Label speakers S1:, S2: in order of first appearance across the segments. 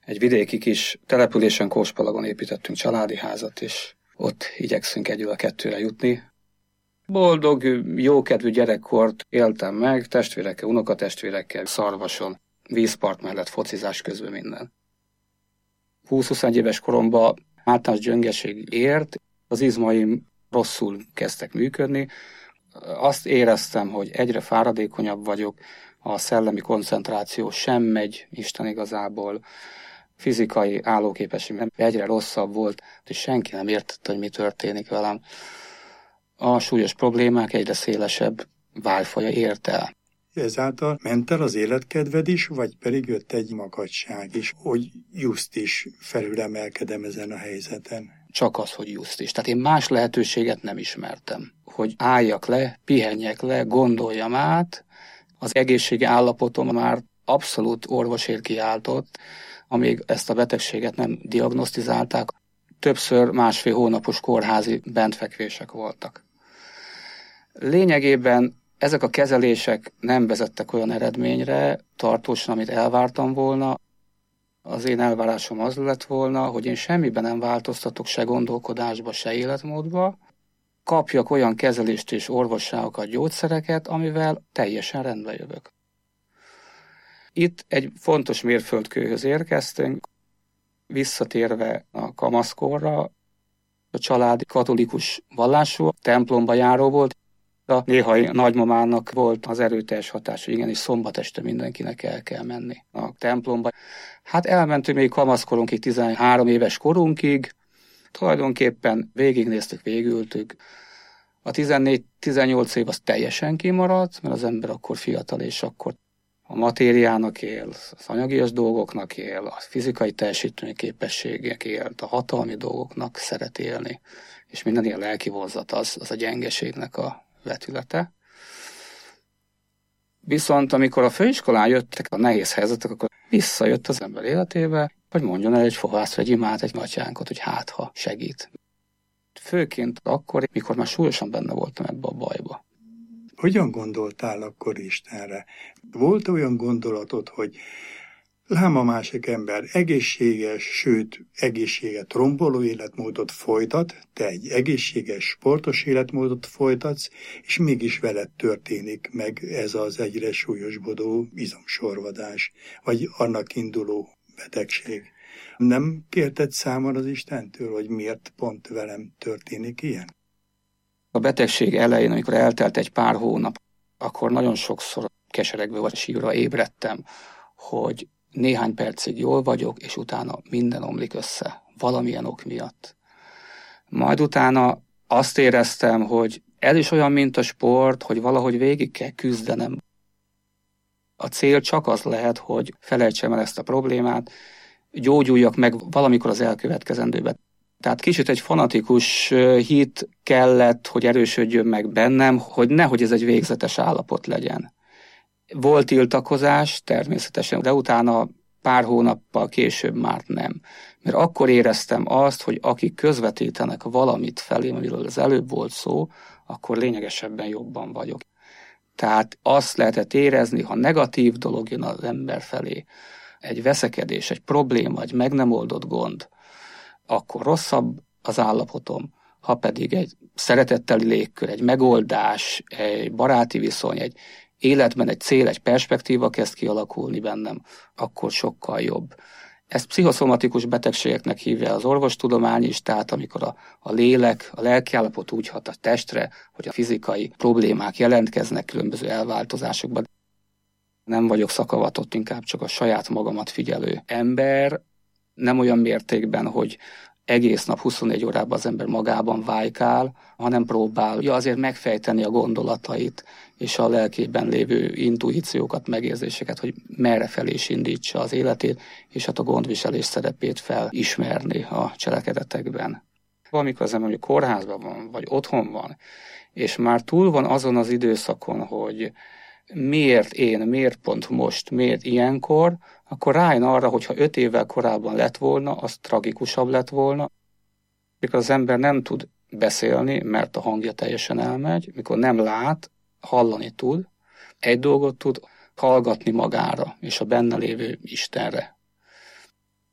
S1: Egy vidéki kis településen, Kóspalagon építettünk családi házat, és ott igyekszünk egyről a kettőre jutni. Boldog, jókedvű gyerekkort éltem meg, testvérekkel, unokatestvérekkel, Szarvason, vízpart mellett, focizás közben minden. 20-21 éves koromban általános gyöngeség ért, az izmaim rosszul kezdtek működni. Azt éreztem, hogy egyre fáradékonyabb vagyok, a szellemi koncentráció sem megy, Isten igazából, fizikai állóképességem egyre rosszabb volt, és senki nem értette, hogy mi történik velem. A súlyos problémák egyre szélesebb vájfaja ért el.
S2: Ezáltal ment el az életkedved is, vagy pedig jött egy makadság is, hogy just is felülemelkedem ezen a helyzeten?
S1: Csak az, hogy just is. Tehát én más lehetőséget nem ismertem. Hogy álljak le, pihenjek le, gondoljam át, az egészségi állapotom már abszolút orvosért kiáltott, amíg ezt a betegséget nem diagnosztizálták, többször 1,5 hónapos kórházi bentfekvések voltak. Lényegében ezek a kezelések nem vezettek olyan eredményre tartósan, amit elvártam volna. Az én elvárásom az lett volna, hogy én semmiben nem változtatok, se gondolkodásba, se életmódba, kapjak olyan kezelést és orvosságokat, gyógyszereket, amivel teljesen rendbe jövök. Itt egy fontos mérföldkőhöz érkeztünk, visszatérve a kamaszkorra, a család katolikus vallású, templomba járó volt, a néhai nagymamának volt az erőteljes hatás, hogy igenis szombat este mindenkinek el kell menni a templomba. Hát elmentünk még kamaszkorunkig, 13 éves korunkig, tulajdonképpen végignéztük, végültük. A 14-18 év az teljesen kimaradt, mert az ember akkor fiatal, és akkor a matériának él, az anyagias dolgoknak él, a fizikai teljesítményképességek él, a hatalmi dolgoknak szeret élni, és minden ilyen lelki vonzat az a gyengeségnek a vetülete. Viszont amikor a főiskolán jöttek a nehéz helyzetek, akkor visszajött az ember életébe, hogy mondjon el egy fohász, vagy imát, egy matyánkot, hogy hát ha segít. Főként akkor, mikor már súlyosan benne voltam ebbe a bajba.
S2: Hogyan gondoltál akkor Istenre? Volt olyan gondolatod, hogy lám a másik ember egészséges, sőt egészséget romboló életmódot folytat, te egy egészséges, sportos életmódot folytatsz, és mégis veled történik meg ez az egyre súlyosbodó izomsorvadás, vagy annak induló betegség. Nem kérted számon az Istentől, hogy miért pont velem történik ilyen?
S1: A betegség elején, amikor eltelt egy pár hónap, akkor nagyon sokszor keseregve vagy sírva ébredtem, hogy néhány percig jól vagyok, és utána minden omlik össze, valamilyen ok miatt. Majd utána azt éreztem, hogy ez is olyan, mint a sport, hogy valahogy végig kell küzdenem. A cél csak az lehet, hogy felejtsem el ezt a problémát, gyógyuljak meg valamikor az elkövetkezendőben. Tehát kicsit egy fanatikus hit kellett, hogy erősödjön meg bennem, hogy nehogy ez egy végzetes állapot legyen. Volt tiltakozás természetesen, de utána pár hónappal később már nem. Mert akkor éreztem azt, hogy akik közvetítenek valamit felém, amiről az előbb volt szó, akkor lényegesebben jobban vagyok. Tehát azt lehetett érezni, ha negatív dolog jön az ember felé, egy veszekedés, egy probléma, egy meg nem oldott gond, akkor rosszabb az állapotom, ha pedig egy szeretetteli légkör, egy megoldás, egy baráti viszony, egy életben egy cél, egy perspektíva kezd kialakulni bennem, akkor sokkal jobb. Ezt pszichoszomatikus betegségeknek hívja az orvostudomány is, tehát amikor a lélek, a lelkiállapot úgy hat a testre, hogy a fizikai problémák jelentkeznek különböző elváltozásokban. Nem vagyok szakavatott, inkább csak a saját magamat figyelő ember, nem olyan mértékben, hogy egész nap 24 órában az ember magában vájkál, hanem próbálja azért megfejteni a gondolatait és a lelkében lévő intuíciókat, megérzéseket, hogy merre felé is indítsa az életét, és hát a gondviselés szerepét felismerni a cselekedetekben. Valamikor az ember hogy kórházban van, vagy otthon van, és már túl van azon az időszakon, hogy miért pont most, miért ilyenkor, akkor rájön arra, hogyha 5 évvel korábban lett volna, az tragikusabb lett volna. Mikor az ember nem tud beszélni, mert a hangja teljesen elmegy, mikor nem lát, hallani tud, egy dolgot tud, hallgatni magára és a benne lévő Istenre.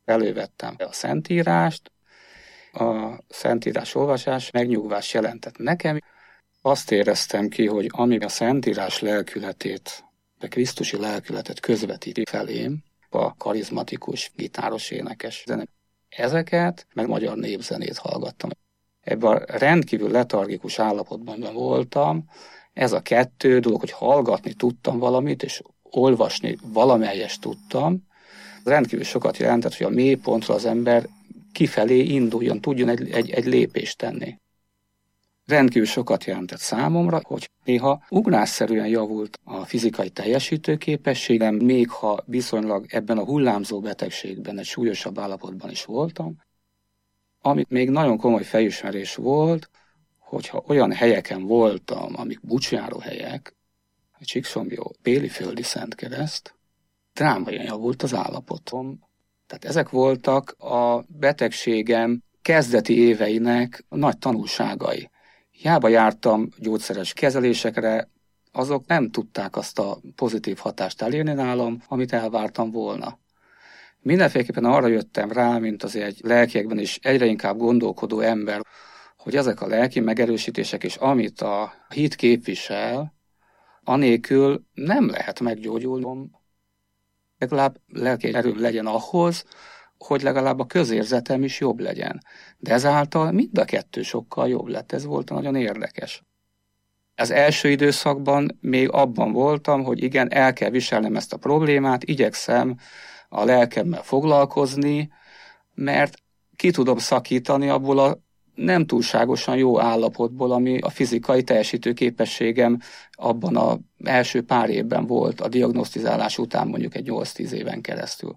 S1: Elővettem a Szentírást, a Szentírás olvasás megnyugvás jelentett nekem. Azt éreztem ki, hogy ami a Szentírás lelkületét, a krisztusi lelkületet közvetíti felém, a karizmatikus, gitáros, énekes zene. Ezeket, meg magyar népzenét hallgattam. Ebben a rendkívül letargikus állapotban voltam. Ez a kettő dolog, hogy hallgatni tudtam valamit, és olvasni valamelyest tudtam, rendkívül sokat jelentett, hogy a mélypontra az ember kifelé induljon, tudjon egy lépést tenni. Rendkívül sokat jelentett számomra, hogy néha ugrásszerűen javult a fizikai teljesítőképességem, még ha viszonylag ebben a hullámzó betegségben egy súlyosabb állapotban is voltam. Ami még nagyon komoly felismerés volt, hogyha olyan helyeken voltam, amik bucsjáró helyek, a Csíksomlyó, Péliföldi Szentkereszt, drámaian javult az állapotom. Tehát ezek voltak a betegségem kezdeti éveinek nagy tanulságai. Hiába jártam gyógyszeres kezelésekre, azok nem tudták azt a pozitív hatást elérni nálam, amit elvártam volna. Mindenféleképpen arra jöttem rá, mint azért egy lelkiekben is egyre inkább gondolkodó ember, hogy ezek a lelki megerősítések és amit a hit képvisel, anélkül nem lehet meggyógyulnom. Legalább lelki erőm legyen ahhoz, hogy legalább a közérzetem is jobb legyen. De ezáltal mind a kettő sokkal jobb lett. Ez volt nagyon érdekes. Az első időszakban még abban voltam, hogy igen, el kell viselnem ezt a problémát, igyekszem a lelkemmel foglalkozni, mert ki tudom szakítani abból a nem túlságosan jó állapotból, ami a fizikai teljesítőképességem abban az első pár évben volt, a diagnosztizálás után mondjuk egy 8-10 éven keresztül.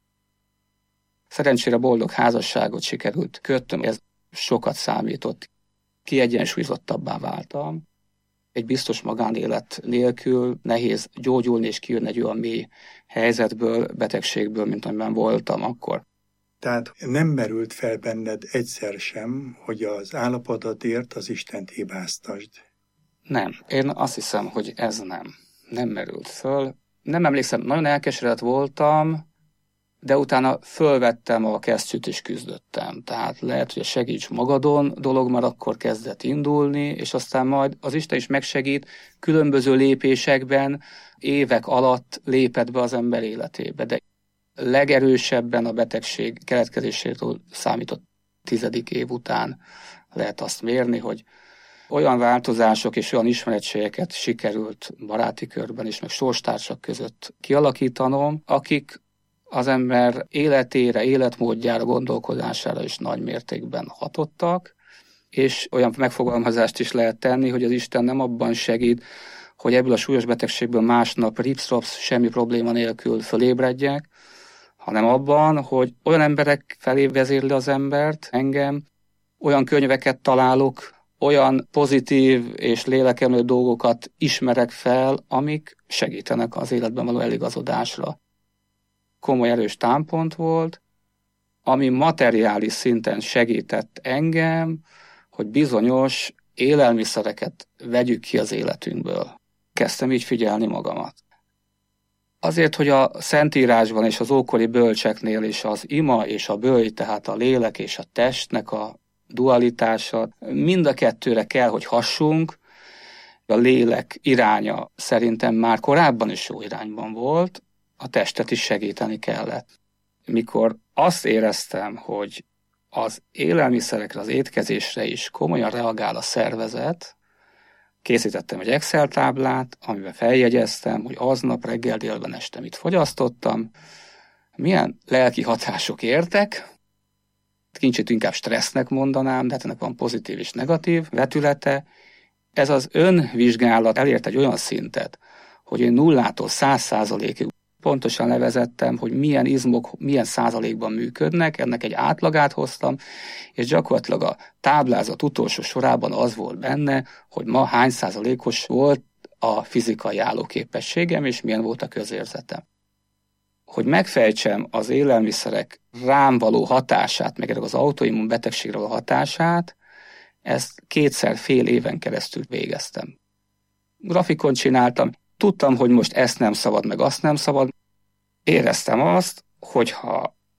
S1: Szerencsére boldog házasságot sikerült kötnöm, ez sokat számított. Kiegyensúlyozottabbá váltam. Egy biztos magánélet nélkül nehéz gyógyulni és kijönni egy olyan mély helyzetből, betegségből, mint amiben voltam akkor.
S2: Tehát nem merült fel benned egyszer sem, hogy az állapotodért az Istent hibáztasd?
S1: Nem. Én azt hiszem, hogy ez nem merült föl. Nem emlékszem, nagyon elkeseredett voltam, de utána fölvettem a kesztyűt és küzdöttem. Tehát lehet, hogy a segíts magadon dolog már akkor kezdett indulni, és aztán majd az Isten is megsegít, különböző lépésekben évek alatt lépett be az ember életébe. De legerősebben a betegség keletkezésétől számított 10. év után lehet azt mérni, hogy olyan változások és olyan ismeretségeket sikerült baráti körben is, meg sorstársak között kialakítanom, akik az ember életére, életmódjára, gondolkodására is nagy mértékben hatottak, és olyan megfogalmazást is lehet tenni, hogy az Isten nem abban segít, hogy ebből a súlyos betegségből másnap rips-rops, semmi probléma nélkül fölébredjek, hanem abban, hogy olyan emberek felé vezérli az embert, engem, olyan könyveket találok, olyan pozitív és lélekemelő dolgokat ismerek fel, amik segítenek az életben való eligazodásra. Komoly erős támpont volt, ami materiális szinten segített engem, hogy bizonyos élelmiszereket vegyük ki az életünkből. Kezdtem így figyelni magamat. Azért, hogy a Szentírásban és az ókori bölcseknél is az ima és a böly, tehát a lélek és a testnek a dualitása, mind a kettőre kell, hogy hassunk. A lélek iránya szerintem már korábban is jó irányban volt, a testet is segíteni kellett. Mikor azt éreztem, hogy az élelmiszerekre, az étkezésre is komolyan reagál a szervezet, készítettem egy Excel táblát, amiben feljegyeztem, hogy aznap reggel, délben, este mit fogyasztottam, milyen lelki hatások értek, kicsit inkább stressznek mondanám, de hát ennek van pozitív és negatív vetülete. Ez az önvizsgálat elért egy olyan szintet, hogy én 0-tól 100%-ig pontosan levezettem, hogy milyen izmok milyen százalékban működnek, ennek egy átlagát hoztam, és gyakorlatilag a táblázat utolsó sorában az volt benne, hogy ma hány százalékos volt a fizikai állóképességem, és milyen volt a közérzetem. Hogy megfejtsem az élelmiszerek rám való hatását, meg az autoimmun betegségre való hatását, ezt 2 fél éven keresztül végeztem. Grafikon csináltam, tudtam, hogy most ezt nem szabad, meg azt nem szabad. Éreztem azt, hogy ha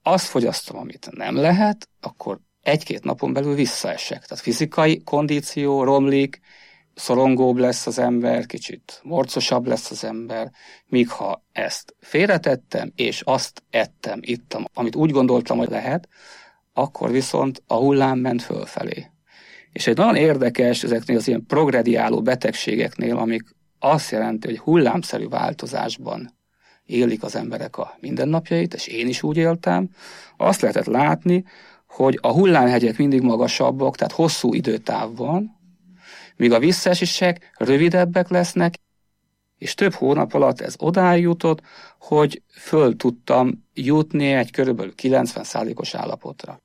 S1: azt fogyasztom, amit nem lehet, akkor 1-2 napon belül visszaesek. Tehát fizikai kondíció romlik, szorongóbb lesz az ember, kicsit morcosabb lesz az ember, míg ha ezt félretettem, és azt ittam, amit úgy gondoltam, hogy lehet, akkor viszont a hullám ment fölfelé. És egy nagyon érdekes ezeknél az ilyen progrediáló betegségeknél, amik azt jelenti, hogy hullámszerű változásban élik az emberek a mindennapjait, és én is úgy éltem, azt lehetett látni, hogy a hullámhegyek mindig magasabbak, tehát hosszú időtávban, míg a visszaesések rövidebbek lesznek, és több hónap alatt ez odáig jutott, hogy föl tudtam jutni egy körülbelül 90%-os állapotra.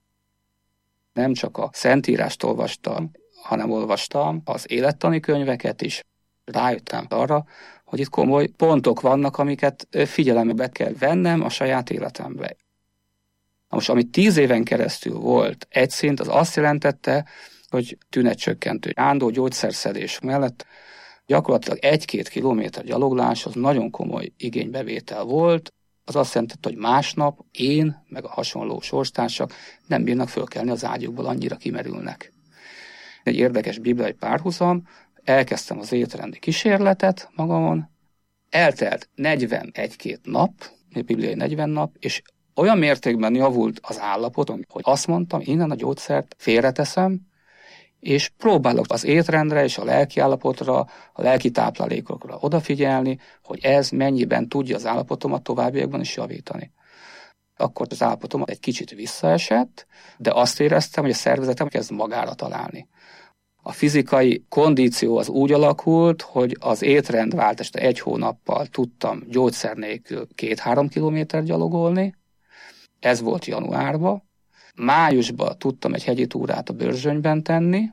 S1: Nem csak a Szentírást olvastam, hanem olvastam az élettani könyveket is. Rájöttem arra, hogy itt komoly pontok vannak, amiket figyelembe kell vennem a saját életembe. Most, ami 10 éven keresztül volt egy szint, az azt jelentette, hogy tünetcsökkentő ándó gyógyszerszedés mellett gyakorlatilag 1-2 kilométer gyaloglás az nagyon komoly igénybevétel volt. Az azt jelentette, hogy másnap én, meg a hasonló sorstársak nem bírnak fölkelni az ágyukból, annyira kimerülnek. Egy érdekes bibliai párhuzam, elkezdtem az étrendi kísérletet magamon, eltelt 41-2 nap, bibliai 40 nap, és olyan mértékben javult az állapotom, hogy azt mondtam, innen a gyógyszert félreteszem, és próbálok az étrendre és a lelki állapotra, a lelki táplálékokra odafigyelni, hogy ez mennyiben tudja az állapotomat továbbiakban is javítani. Akkor az állapotom egy kicsit visszaesett, de azt éreztem, hogy a szervezetem kezd magára találni. A fizikai kondíció az úgy alakult, hogy az étrendváltást 1 hónappal tudtam gyógyszer nélkül 2-3 kilométer gyalogolni. Ez volt januárban. Májusban tudtam egy hegyi túrát a Börzsönyben tenni.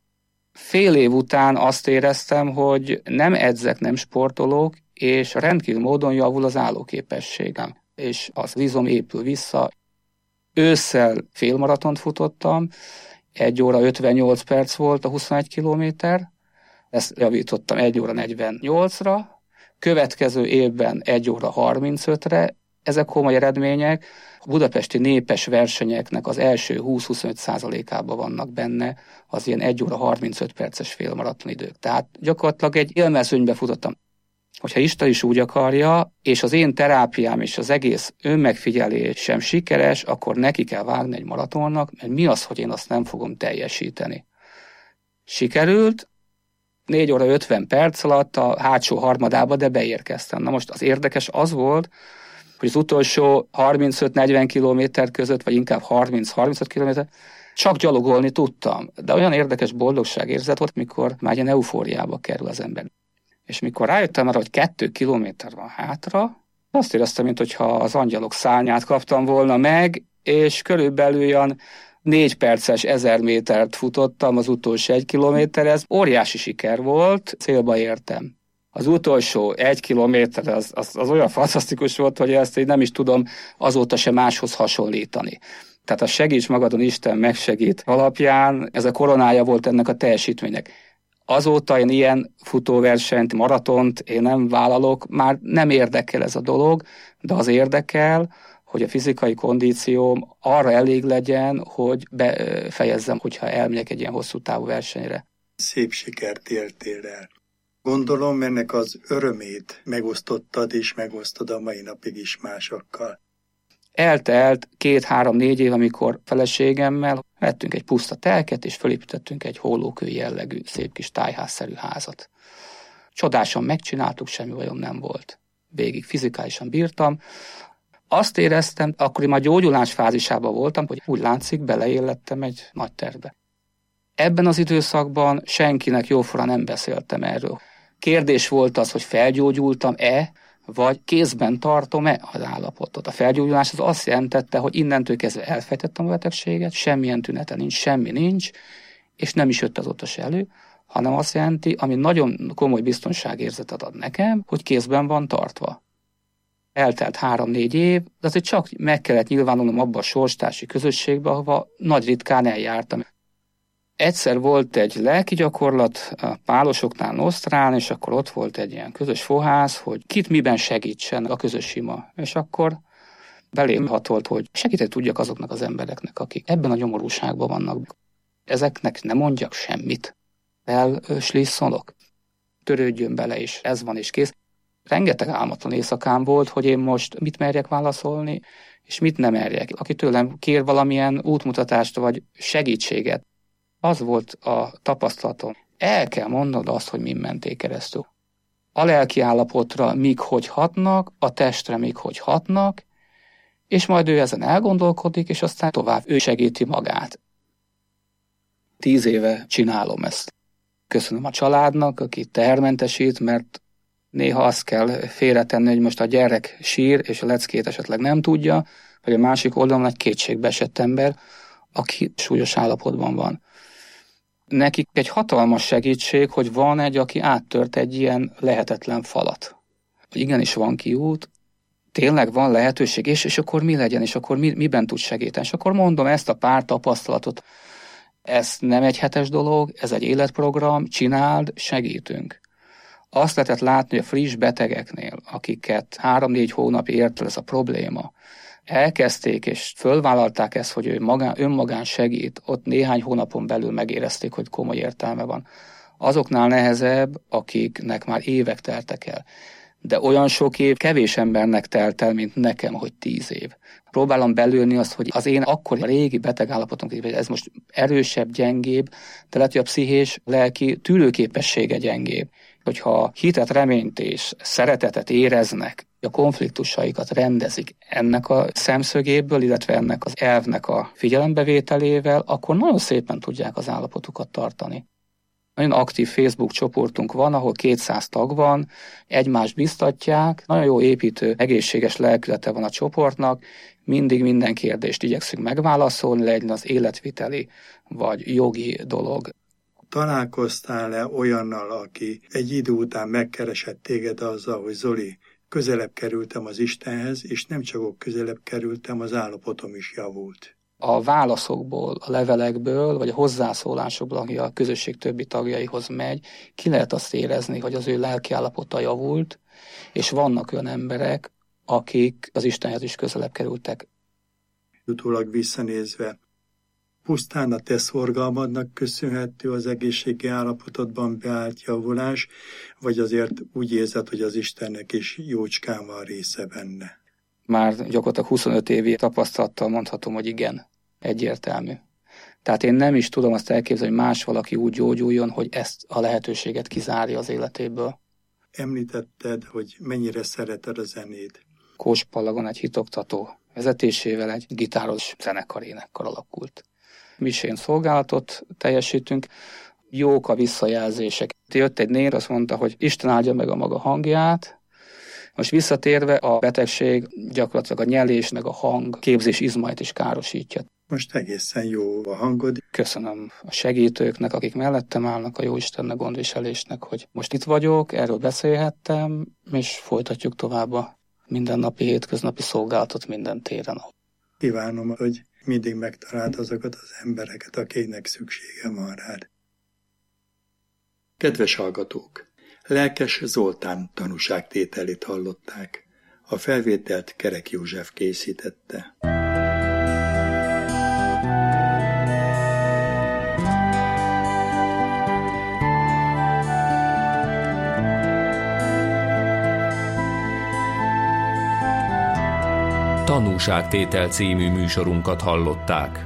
S1: Fél év után azt éreztem, hogy nem edzek, nem sportolok, és rendkívül módon javul az állóképességem, és az izom épül vissza. Ősszel félmaratont futottam, 1 óra 58 perc volt a 21 kilométer, ezt javítottam 1 óra 48-ra, következő évben 1 óra 35-re, ezek komoly eredmények. A budapesti népes versenyeknek az első 20-25%-ában vannak benne az ilyen 1 óra 35 perces félmaraton idők. Tehát gyakorlatilag egy élmezőnybe futottam. Hogyha Isten is úgy akarja, és az én terápiám és az egész önmegfigyelésem sikeres, akkor neki kell vágni egy maratonnak, mert mi az, hogy én azt nem fogom teljesíteni. Sikerült, 4 óra 50 perc alatt a hátsó harmadába, de beérkeztem. Na most az érdekes az volt, hogy az utolsó 35-40 kilométer között, vagy inkább 30-35 kilométer, csak gyalogolni tudtam. De olyan érdekes boldogságérzet volt, mikor már ilyen eufóriába kerül az ember. És mikor rájöttem arra, hogy 2 kilométer van hátra, azt éreztem, mintha az angyalok szárnyát kaptam volna meg, és körülbelül olyan 4 perces 1000 métert futottam az utolsó 1 kilométer, ez óriási siker volt, célba értem. Az utolsó 1 kilométer az olyan fantasztikus volt, hogy ezt én nem is tudom azóta sem máshoz hasonlítani. Tehát a segíts magadon, Isten megsegít alapján, ez a koronája volt ennek a teljesítménynek. Azóta én ilyen futóversenyt, maratont én nem vállalok, már nem érdekel ez a dolog, de az érdekel, hogy a fizikai kondícióm arra elég legyen, hogy befejezzem, hogyha elmegyek egy ilyen hosszú távú versenyre.
S2: Szép sikert éltél el. Gondolom, ennek az örömét megosztottad és megosztod a mai napig is másokkal.
S1: Eltelt 2-3-4 év, amikor feleségemmel vettünk egy puszta telket, és fölépítettünk egy hollókő jellegű, szép kis tájházszerű házat. Csodásan megcsináltuk, semmi bajom nem volt. Végig fizikálisan bírtam. Azt éreztem, akkor én már gyógyulás fázisában voltam, hogy úgy látszik, beleélettem egy nagy tervbe. Ebben az időszakban senkinek jóforra nem beszéltem erről. Kérdés volt az, hogy felgyógyultam-e, vagy kézben tartom-e az állapotot. A felgyógyulás az azt jelentette, hogy innentől kezdve elfejtettem a betegséget, semmilyen tünete nincs, semmi nincs, és nem is jött azóta se elő, hanem azt jelenti, ami nagyon komoly biztonságérzetet ad nekem, hogy kézben van tartva. Eltelt 3-4 év, de azért csak meg kellett nyilvánulnom abba a sorstársi közösségbe, ahova nagy ritkán eljártam. Egyszer volt egy lelki gyakorlat a Pálosoknál Nosztrán, és akkor ott volt egy ilyen közös fohász, hogy kit miben segítsen a közös ima. És akkor belém hatolt, hogy segíteni tudjak azoknak az embereknek, akik ebben a nyomorúságban vannak. Ezeknek nem mondjak semmit. Elslisszolok. Törődjön bele, és ez van, és kész. Rengeteg álmatlan éjszakám volt, hogy én most mit merjek válaszolni, és mit nem merjek. Aki tőlem kér valamilyen útmutatást, vagy segítséget, az volt a tapasztalatom. El kell mondanod azt, hogy min menték keresztül. A lelki állapotra míg hogy hatnak, a testre míg hogy hatnak, és majd ő ezen elgondolkodik, és aztán tovább ő segíti magát. 10 éve csinálom ezt. Köszönöm a családnak, aki termentesít, mert néha azt kell félretenni, hogy most a gyerek sír, és a leckét esetleg nem tudja, vagy a másik oldalon egy kétségbe esett ember, aki súlyos állapotban van. Nekik egy hatalmas segítség, hogy van egy, aki áttört egy ilyen lehetetlen falat. Hogy igenis van kiút, tényleg van lehetőség, és akkor mi legyen, és akkor miben tud segíteni. És akkor mondom ezt a pár tapasztalatot, ez nem egy hetes dolog, ez egy életprogram, csináld, segítünk. Azt lehetett látni, hogy a friss betegeknél, akiket 3-4 hónap ért ez a probléma, elkezdték és fölvállalták ezt, hogy ő önmagán segít, ott néhány hónapon belül megérezték, hogy komoly értelme van. Azoknál nehezebb, akiknek már évek teltek el. De olyan sok év kevés embernek telt el, mint nekem, hogy 10 év. Próbálom belőni azt, hogy az én akkori régi betegállapotom, ez most erősebb, gyengébb, de lehet, hogy a pszichés, lelki tűrőképessége gyengébb. Hogyha hitet, reményt és szeretetet éreznek, a konfliktusaikat rendezik ennek a szemszögéből, illetve ennek az elvnek a figyelembevételével, akkor nagyon szépen tudják az állapotukat tartani. Nagyon aktív Facebook csoportunk van, ahol 200 tag van, egymást biztatják, nagyon jó építő, egészséges lelkülete van a csoportnak, mindig minden kérdést igyekszünk megválaszolni, legyen az életviteli vagy jogi dolog.
S2: Találkoztál-e olyannal, aki egy idő után megkeresett téged azzal, hogy Zoli, közelebb kerültem az Istenhez, és nem csak ott közelebb kerültem, az állapotom is javult?
S1: A válaszokból, a levelekből, vagy a hozzászólásokból, aki a közösség többi tagjaihoz megy, ki lehet azt érezni, hogy az ő lelki állapota javult, és vannak olyan emberek, akik az Istenhez is közelebb kerültek.
S2: Utólag visszanézve, pusztán a te szorgalmadnak köszönhető az egészségi állapotodban beállt javulás, vagy azért úgy érzed, hogy az Istennek is jócskán van része benne?
S1: Már gyakorlatilag 25 évi tapasztalattal mondhatom, hogy igen, egyértelmű. Tehát én nem is tudom azt elképzelni, hogy más valaki úgy gyógyuljon, hogy ezt a lehetőséget kizárja az életéből.
S2: Említetted, hogy mennyire szereted a zenét.
S1: Kóspalagon egy hitoktató vezetésével egy gitáros zenekarénekkar alakult. Misén szolgálatot teljesítünk, jók a visszajelzések. Jött egy nér, azt mondta, hogy Isten áldja meg a maga hangját. Most visszatérve, a betegség gyakorlatilag a nyelés meg a hang képzés izmait is károsítja.
S2: Most egészen jó a hangod.
S1: Köszönöm a segítőknek, akik mellettem állnak, a Jóistennek, gondviselésnek, hogy most itt vagyok, erről beszélhettem, és folytatjuk tovább a mindennapi, hétköznapi szolgálatot minden téren.
S2: Kívánom, hogy mindig megtaláld azokat az embereket, akiknek szüksége van rád. Kedves hallgatók! Lelkes Zoltán tanúságtételét hallották. A felvételt Kerek József készítette.
S3: Tanúságtétel című műsorunkat hallották.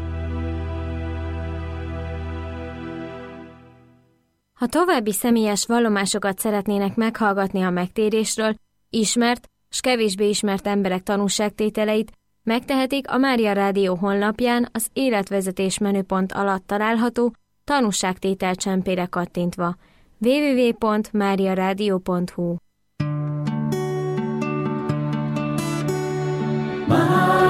S4: Ha további személyes vallomásokat szeretnének meghallgatni a megtérésről, ismert s kevésbé ismert emberek tanúságtételeit, megtehetik a Mária Rádió honlapján az életvezetés menüpont alatt található tanúságtétel csempére kattintva. www.mariaradio.hu